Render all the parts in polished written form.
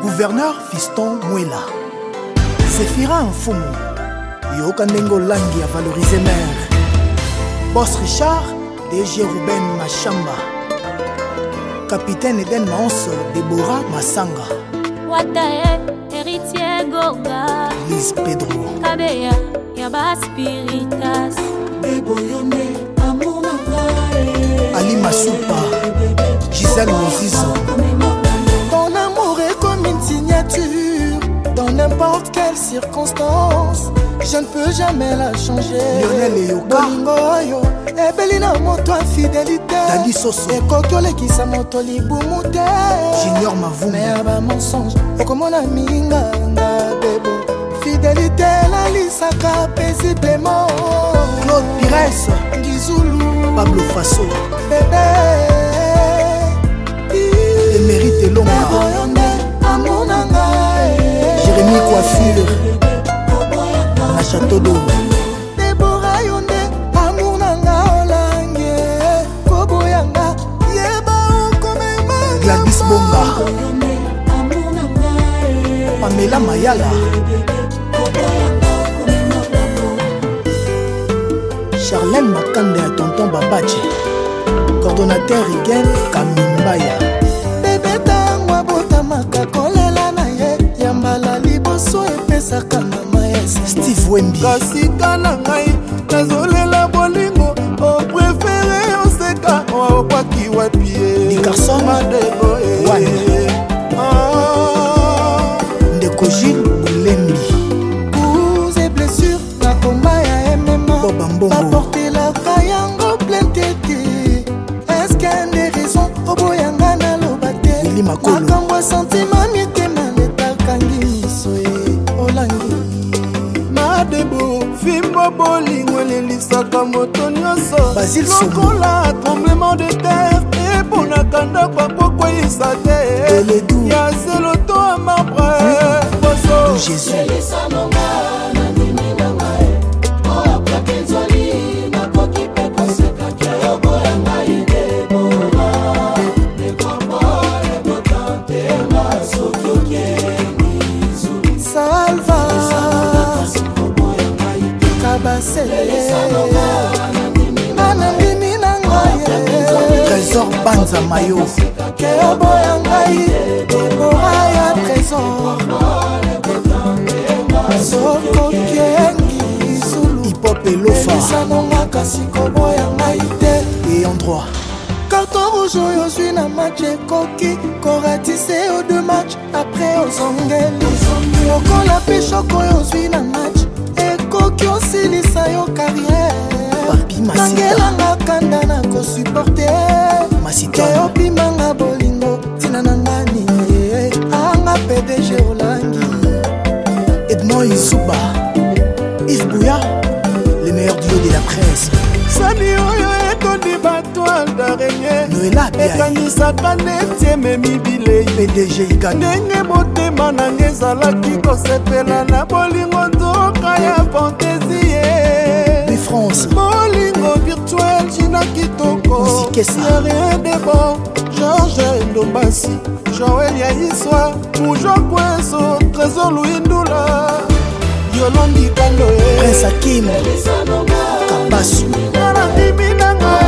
Gouverneur Fiston Mwela Zéphira Mfumu Yoka Ndengo Langi a valorisé mère Boss Richard DG Ruben Machamba Capitaine Eden Maonso Deborah Masanga Watae Héritier Goga Lise Pedro Kabeya Yaba Spiritas Eboyone Amour Nangae Ali Masupa Gisèle Mozizo. Ton amour est comme une signature dans n'importe quelle circonstance. Je ne peux jamais la changer. Lionel Eyoka Bolingo Ebelina moto fidélité Dadi Soso Ekokole kisa moto libumute Junior Mavumba mais aba mensonge Okomona minga na bebo Fidélité la lisaka paisiblement Claude Pires Ngizulu Pablo Faso Bébé Émérite Longa Amour Nangae Jérémy Coiffure à Château d'Eau Deborah Yonde Amour Nanga Olange Koboyanga Yeba Okomema Gladys Bonga Amour Nangae Pamela Mayala Charlène Makande à Tonton Babache Coordonnateur Igen Kamimbaya Bébé Tangwa Botamaka Kolela na ye Yambala liboso epesaka mama yese Steve Wemby Kasika na ngai nazolela bolingo o préféré oseka o kwaki wapie Di Carson Madebo Ndeko Gilles Boulembi Coups et blessures na combat ya MMA Boba Mbongo Apporter la kayango plein tete Est-ce qu'il y a des raisons Oboyanga na lobate Willy Makolo Makambo sentiment mitema netakangi miso ye Olangi Madebo fimbo bolingo lelisaka moto nyonso Basile Somo lokola tremblement de terre eponaka ndako akokweyisa te Eledou ya zelo to a marbre boso Jésus Salva Kabasele Nanandimi nangaye Trésor Banza Mayo Keo boyangai Deborah ya trésor Soko kengi Zulu Hip Hop Elofa Sanonga kasi koboyangai te Et en droit Carton rouge oyo zwi na match ekoki koratise o deux match après ozongeli lokola mpe shoko oyo zwi na match ekoki osilisa yo carrière Papi Masita nangelanga kanda na kosuporte Masita ke opimanga bolingo ntina na ngani anga PDG Olangi Edmond Izuba Yves Bouya les meilleurs duos de la presse sani oyo etondi batoile d'araignée Noëlla Biaye ekanisaka neti ememi bilei PDG Igano ndenge motema nanga ezalaki kosepela na bolingo nzoka ya fantesie de France bolingo virtuel jina kitoko Musikesa. ya rien de bon George Ndombasi Joel Yaiswa Mujo Kweso Trésor Louis Ndula Yolandi Kando Prince Hakim Kabasu Narandimi nanga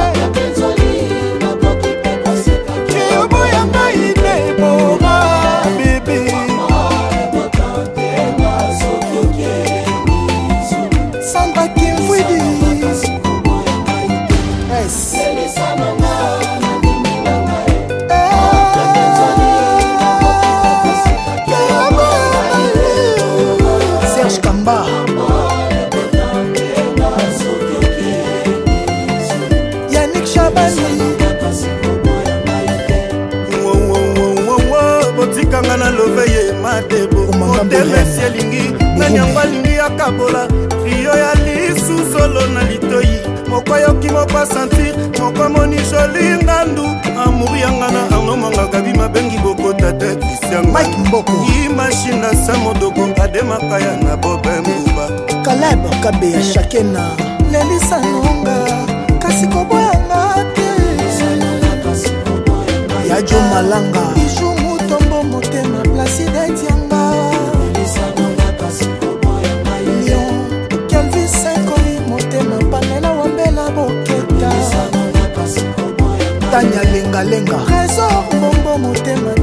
Keoboyanga Idebora Bébé Sandra Kimfwidi S Serge Kamba Yannick Chabani botikanga na loveye Madebo otemesi elingi na nyango alingi akabola trio ya lisu solo na litoi moko yoki moko asentir moko amoni joli ngandu amour yanga na arno mangaka bima bengi bokota te kisianga Mike Mboko imashine na sa modoko ademakaya na bobe mbuba Caleb Kabeya Shakena Lelisa Nonga kasi koboyanga te Yajo Malanga Bijou Mutombo motema place president yanga lion kelvi senkoi motema pamela wambela boketa tanya lengalenga trésor mbombo motema